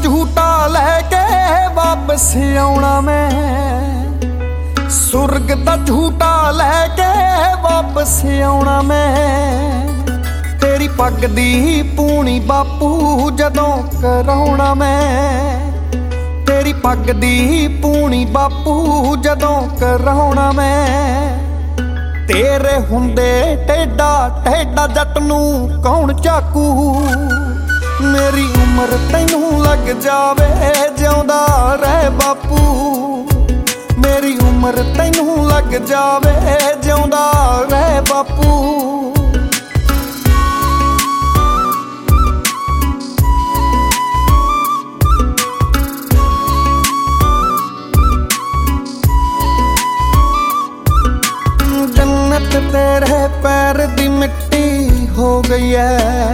ਝੂਟਾ ਲੈ ਕੇ ਵਾਪਸ ਆਉਣਾ ਮੈਂ, ਸੁਰਗ ਦਾ ਝੂਟਾ ਲੈ ਕੇ ਵਾਪਸ ਆਉਣਾ ਮੈਂ। ਤੇਰੀ ਪੱਗ ਦੀ ਪੂਣੀ ਬਾਪੂ ਜਦੋਂ ਕਰਾਉਣਾ ਮੈਂ, ਤੇਰੀ ਪੱਗ ਦੀ ਪੂਣੀ ਬਾਪੂ ਜਦੋਂ ਕਰਾਉਣਾ ਮੈਂ। ਤੇਰੇ ਹੁੰਦੇ ਟੇਡਾ ਟੇਡਾ ਜੱਟ ਨੂੰ ਕੌਣ ਚਾਕੂ, ਮੇਰੀ ਉਮਰ ਤੈਨੂੰ ਲੱਗ ਜਾਵੇ ਜਿਉਂਦਾ ਰਹਿ ਬਾਪੂ, ਮੇਰੀ ਉਮਰ ਤੈਨੂੰ ਲੱਗ ਜਾਵੇ ਜਿਉਂਦਾ ਰਹਿ ਬਾਪੂ। जन्नत तेरे पैर दी मिट्टी हो गई है,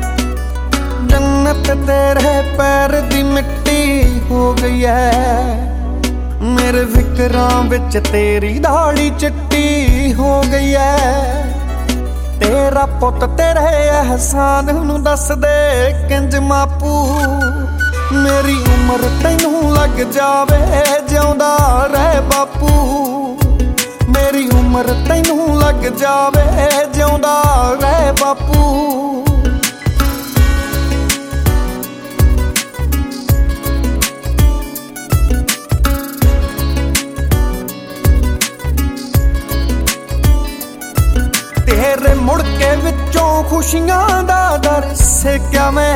जन्नत तेरे पैर दी मिट्टी हो गई है। मेरे फिकरां विच तेरी दाढ़ी चिट्टी हो गई है। तेरा पुत तेरे एहसान नूं दस दे किंज मापू, मेरी उम्र तैनूं लग जावे जिउंदा रह बापू, मेरी उम्र तैनूं लग जावे जिउंदा रह बापू। तेरे मुड़के विचों खुशियां दा दर सेक्या मैं,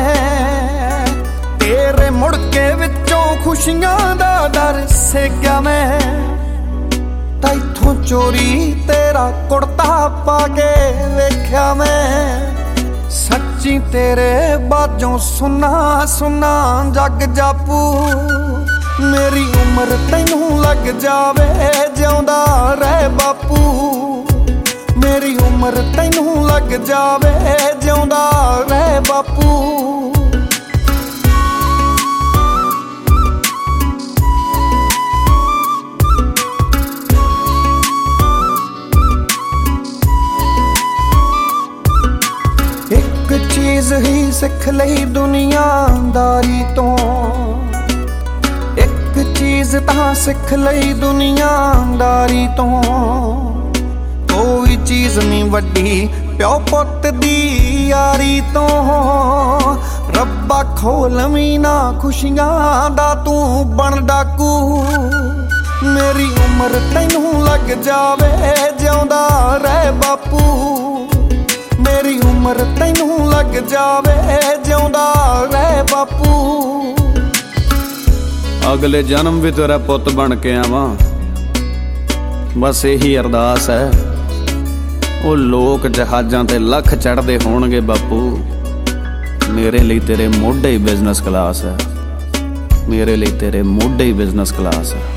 तेरे मुड़के विचों खुशियां दा दर सेक्या मैं। तैथों चोरी तेरा कुर्ता पाके वेख्या मैं, सच्ची तेरे बाजों सुना सुना जग जापू, मेरी उम्र तैनूं लग जावे जिउंदा रह बापू, मेरी उम्र तैनूं लग जावे जिउंदा रह बापू। एक चीज ही सिख लई दुनियादारी तो, एक चीज तां सिख लई दुनियादारी तो। कोई चीज नहीं वड्डी प्यो पुत दी यारी तो, रब्बा खोलवी ना खुशियां दा तू बन डाकू, मेरी उम्र तैनूं लग जावे जिउंदा रह बापू, मेरी उम्र तैनूं लग जावे जिउंदा रह बापू। अगले जन्म भी तेरा पुत बन के आवां, बस यही अरदास है। वो लोक जहाजां ते लख चढ़दे होणगे बापू, मेरे लिए तेरे मोढे ही बिजनेस क्लास है, मेरे लिए तेरे मोढे ही बिजनेस क्लास है।